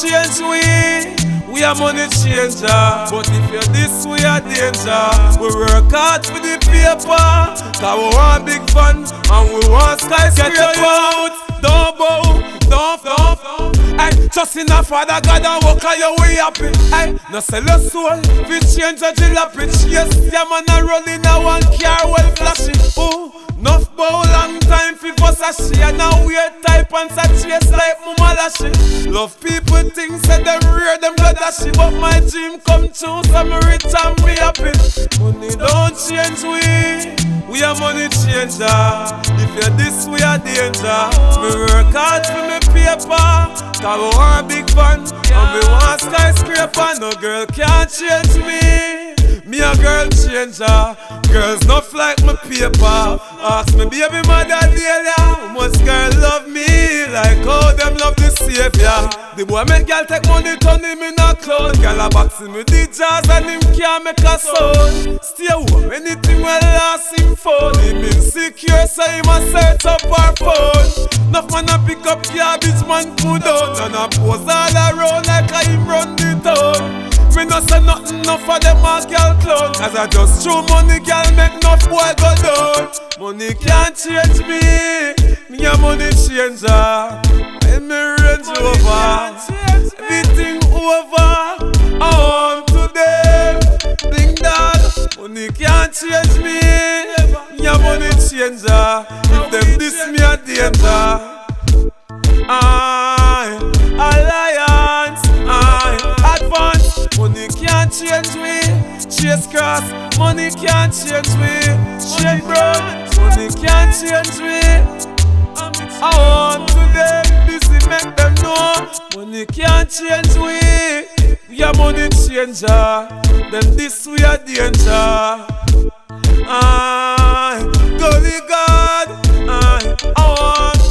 change we are money changer. But if you're this, we are danger. We work hard for the paper, cause we want big fun and we want skyscraper. Don't bow, don't. Ay, just in a Father God and walk on your way happy. Ay, no sell your soul, we change a jalopy. Yes, yeah man a roll in a one car well flashy. Ooh, enough bow long time for Versace. And now weird type and chase like Mama Lashy. Love people think say them rare, them blood ashy. But my dream come true, so me rich and be happy. Money don't change we are money changer. If you're this, we are danger. Me work hard for me paper, cause we want big fun and we want skyscraper. No girl can't change me a girl changer. Girls not like my paper. Ask me baby mother Delia, how much girl love me like how them love the savior. The boy make girl take money, turn him in a clown. Girl a boxing with the jazz and him can't make a sound. Stay home, anything will last him phone. Him insecure so him a search up our phone. Enough man a pick up garbage man put down, and a pose all around like a him run the town. Me no say nothing enough for them a girl clown, cause I just throw money girl make enough boy go down. Money can't change me a money changer. In me Range Rover, everything over. I want today, bling that. Money can't change me a money changer. If them diss me a danger. Alliance, advance. Money can't change me. Chase cross, money can't change me. Shane Brown, money can't change me. I want today, this will make them know. Money can't change we are money changer. Them this we are danger. Golly God, I want